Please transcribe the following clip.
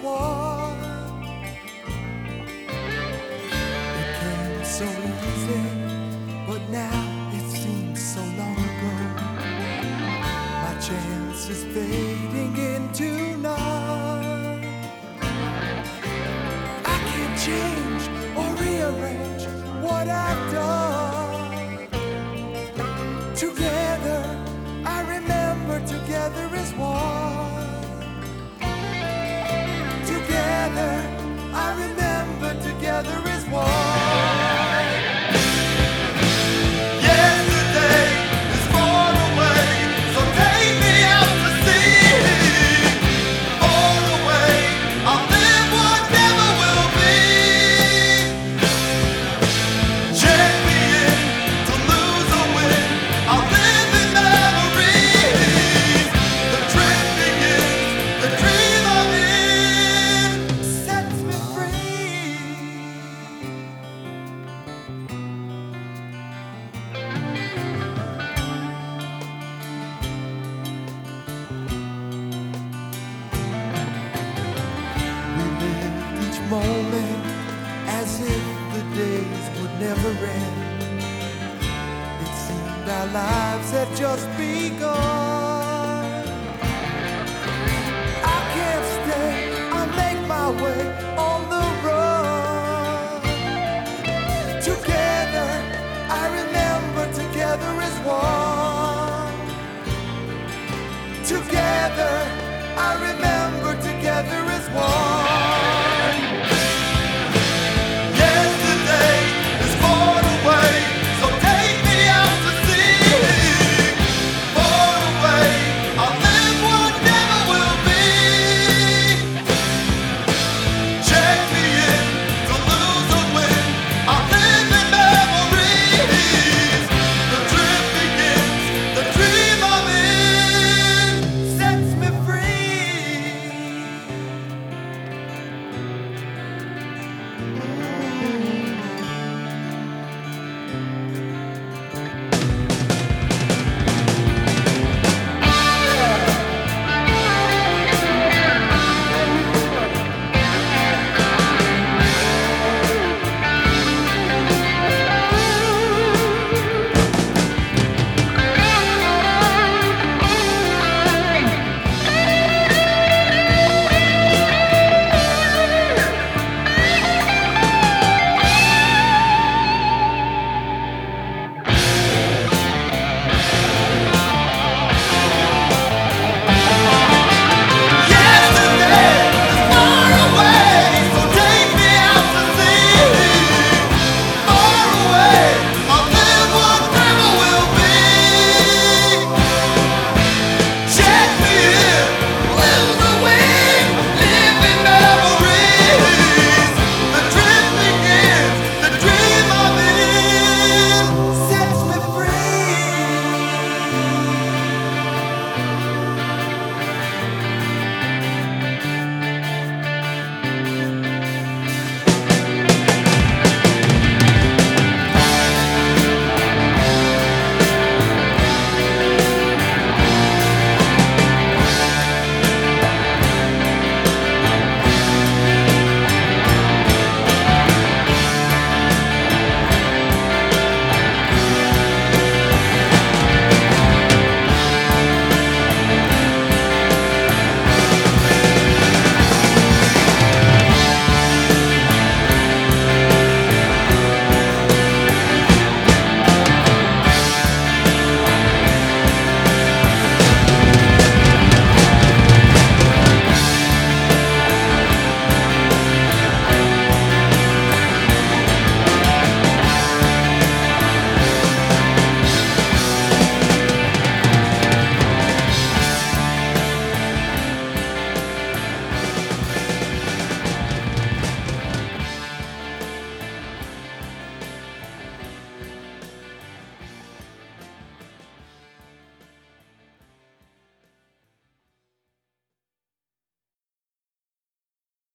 one. It came so easy, but now it seems so long ago. My chance is fading into none. I can't change or rearrange what I've done. Together, I remember together is one. Together, I remember together is one. Yesterday is far away, so take me out to sea. Far away, I'll live what never will be. Champion to lose or win, I'll live in memories. The trip begins, the dream I'm in sets me free. We lived each moment as if the days would never end. It seemed our lives had just begun. I can't stay, I'll make my way on the run. Together, I remember together is one. Together, I remember together is one.